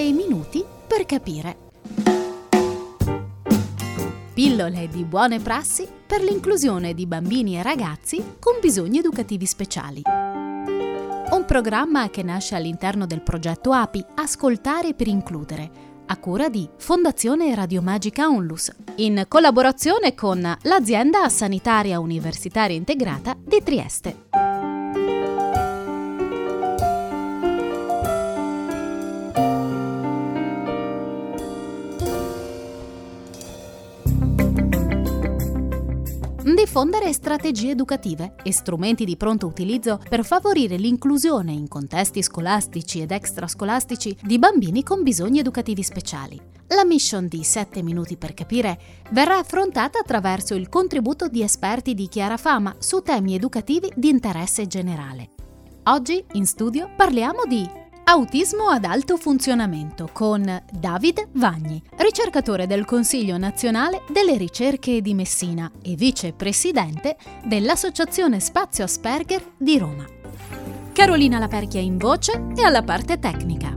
7 minuti per capire. Pillole di buone prassi per l'inclusione di bambini e ragazzi con bisogni educativi speciali. Un programma che nasce all'interno del progetto API Ascoltare per includere, a cura di Fondazione Radiomagica Onlus, in collaborazione con l'azienda sanitaria universitaria integrata di Trieste. Diffondere strategie educative e strumenti di pronto utilizzo per favorire l'inclusione in contesti scolastici ed extrascolastici di bambini con bisogni educativi speciali. La mission di 7 minuti per capire verrà affrontata attraverso il contributo di esperti di chiara fama su temi educativi di interesse generale. Oggi in studio parliamo di autismo ad alto funzionamento con David Vagni, ricercatore del Consiglio Nazionale delle Ricerche di Messina e vicepresidente dell'Associazione Spazio Asperger di Roma. Carolina Laperchia in voce e alla parte tecnica.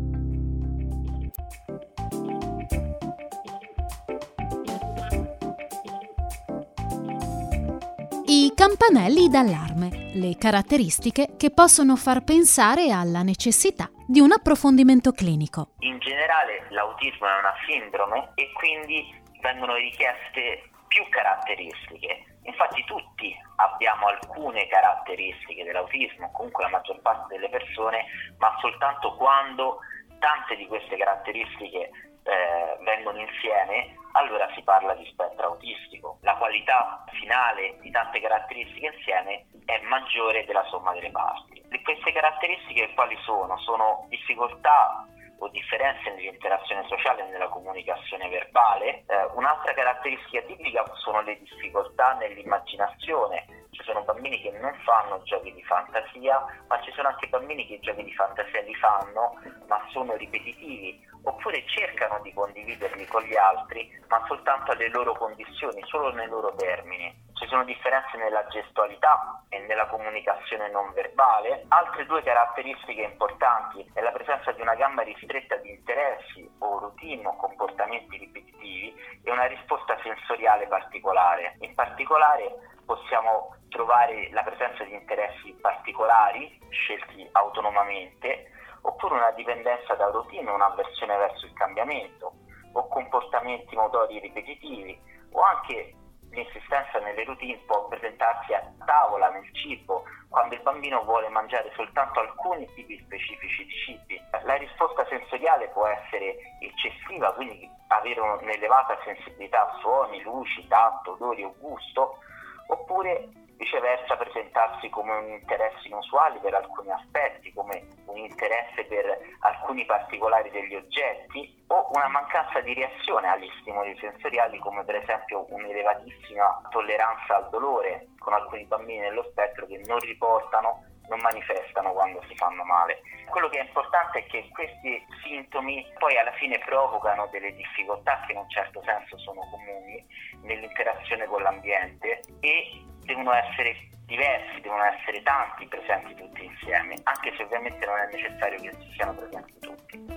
I campanelli d'allarme, le caratteristiche che possono far pensare alla necessità di un approfondimento clinico. In generale l'autismo è una sindrome e quindi vengono richieste più caratteristiche. Infatti tutti abbiamo alcune caratteristiche dell'autismo, comunque la maggior parte delle persone, ma soltanto quando tante di queste caratteristiche vengono insieme, allora si parla di spettro autistico. La qualità finale di tante caratteristiche insieme è maggiore della somma delle parti. Queste caratteristiche quali sono? Sono difficoltà o differenze nell'interazione sociale e nella comunicazione verbale. Un'altra caratteristica tipica sono le difficoltà nell'immaginazione. Ci sono bambini che non fanno giochi di fantasia, ma ci sono anche bambini che i giochi di fantasia li fanno, ma sono ripetitivi, oppure cercano di condividerli con gli altri, ma soltanto alle loro condizioni, solo nei loro termini. Ci sono differenze nella gestualità e nella comunicazione non verbale. Altre due caratteristiche importanti è la presenza di una gamma ristretta di interessi o routine o comportamenti ripetitivi e una risposta sensoriale particolare. In particolare possiamo trovare la presenza di interessi particolari scelti autonomamente, oppure una dipendenza da routine o un'avversione verso il cambiamento, o comportamenti motori ripetitivi, o anche l'insistenza nelle routine può presentarsi a tavola, nel cibo, quando il bambino vuole mangiare soltanto alcuni tipi specifici di cibi. La risposta sensoriale può essere eccessiva, quindi avere un'elevata sensibilità a suoni, luci, tatto, odori o gusto, oppure viceversa presentarsi come un interesse inusuale per alcuni aspetti, come un interesse per alcuni particolari degli oggetti, o una mancanza di reazione agli stimoli sensoriali, come per esempio un'elevatissima tolleranza al dolore, con alcuni bambini nello spettro che non riportano, non manifestano quando si fanno male. Quello che è importante è che questi sintomi poi alla fine provocano delle difficoltà che in un certo senso sono comuni nell'interazione con l'ambiente e devono essere diversi, devono essere tanti presenti tutti insieme, anche se ovviamente non è necessario che ci siano presenti tutti.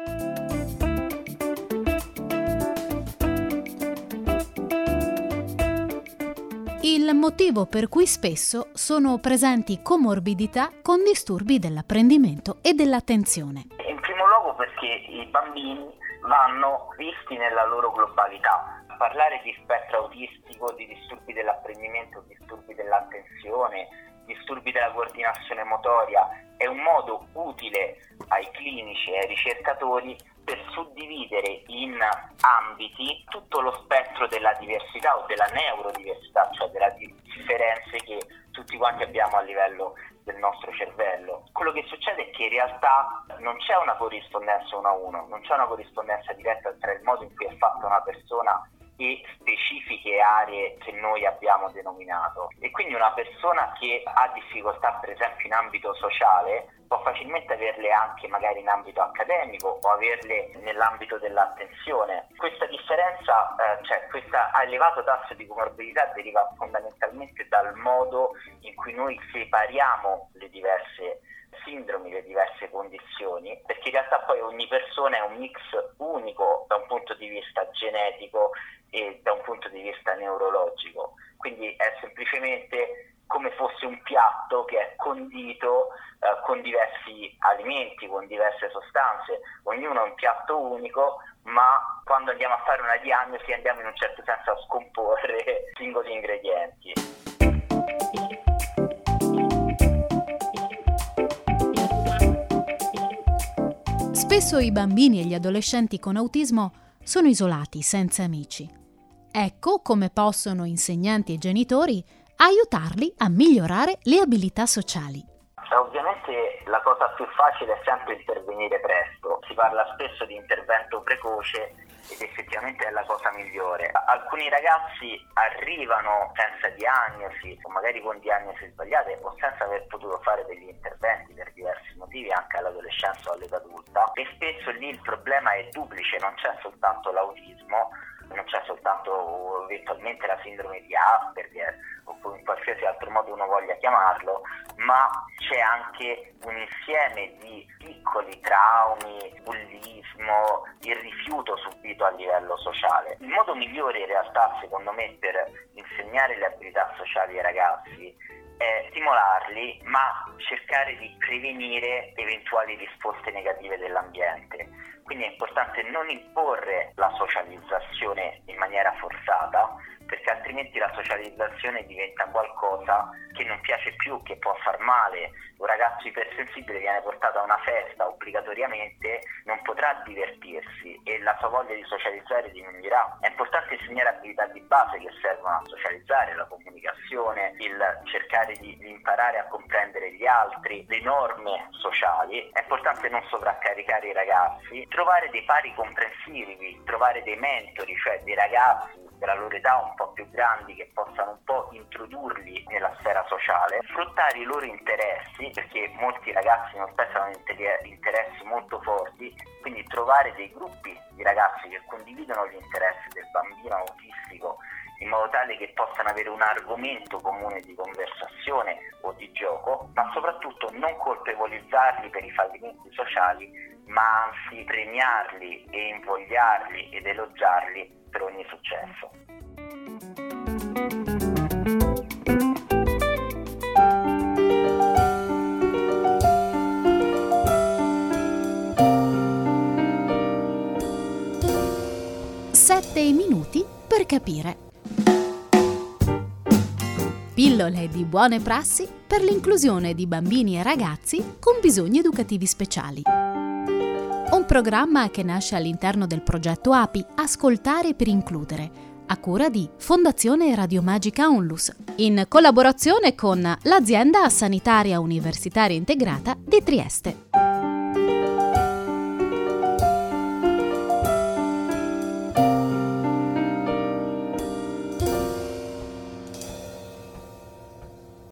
Il motivo per cui spesso sono presenti comorbidità con disturbi dell'apprendimento e dell'attenzione. In primo luogo perché i bambini vanno visti nella loro globalità. Parlare di spettro autistico, di disturbi dell'apprendimento, disturbi dell'attenzione, disturbi della coordinazione motoria è un modo utile ai clinici e ai ricercatori per suddividere in ambiti tutto lo spettro della diversità o della neurodiversità, cioè delle differenze che tutti quanti abbiamo a livello del nostro cervello. Quello che succede è che in realtà non c'è una corrispondenza 1 a 1, non c'è una corrispondenza diretta tra il modo in cui è fatta una persona e specifiche aree che noi abbiamo denominato. E quindi una persona che ha difficoltà per esempio in ambito sociale può facilmente averle anche magari in ambito accademico o averle nell'ambito dell'attenzione. Questa differenza, questo elevato tasso di comorbidità deriva fondamentalmente dal modo in cui noi separiamo le diverse sindromi, le diverse condizioni, perché in realtà poi ogni persona è un mix unico da un punto di vista genetico e da un punto di vista neurologico, quindi è semplicemente come fosse un piatto che è condito con diversi alimenti, con diverse sostanze, ognuno è un piatto unico, ma quando andiamo a fare una diagnosi andiamo in un certo senso a scomporre singoli ingredienti. Spesso i bambini e gli adolescenti con autismo sono isolati, senza amici. Ecco come possono insegnanti e genitori aiutarli a migliorare le abilità sociali. Ovviamente la cosa più facile è sempre intervenire presto. Si parla spesso di intervento precoce ed effettivamente è la cosa migliore. Alcuni ragazzi arrivano senza diagnosi o magari con diagnosi sbagliate o senza aver potuto fare degli interventi per diversi motivi anche all'adolescenza o all'età adulta, e spesso lì il problema è duplice, non c'è soltanto l'autismo, non c'è soltanto eventualmente la sindrome di Asperger o in qualsiasi altro modo uno voglia chiamarlo, ma c'è anche un insieme di piccoli traumi, bullismo, il rifiuto subito a livello sociale. Il modo migliore in realtà, secondo me, per insegnare le abilità sociali ai ragazzi è stimolarli, ma cercare di prevenire eventuali risposte negative dell'ambiente. Quindi è importante non imporre la socializzazione in maniera forzata, perché altrimenti la socializzazione diventa qualcosa che non piace più, che può far male. Un ragazzo ipersensibile viene portato a una festa obbligatoriamente, non potrà divertirsi e la sua voglia di socializzare diminuirà. È importante insegnare abilità di base che servono a socializzare, la comunicazione, il cercare di imparare a comprendere gli altri, le norme sociali. È importante non sovraccaricare i ragazzi, trovare dei pari comprensivi, trovare dei mentori, cioè dei ragazzi della loro età un po' più grandi che possano un po' introdurli nella sfera sociale, sfruttare i loro interessi, perché molti ragazzi non spesso hanno interessi molto forti, quindi trovare dei gruppi di ragazzi che condividono gli interessi del bambino autistico in modo tale che possano avere un argomento comune di conversazione o di gioco, ma soprattutto non colpevolizzarli per i fallimenti sociali, ma anzi premiarli e invogliarli ed elogiarli per ogni successo. Sette minuti per capire. Pillole di buone prassi per l'inclusione di bambini e ragazzi con bisogni educativi speciali. Un programma che nasce all'interno del progetto API Ascoltare per Includere, a cura di Fondazione Radiomagica Onlus, in collaborazione con l'Azienda Sanitaria Universitaria Integrata di Trieste.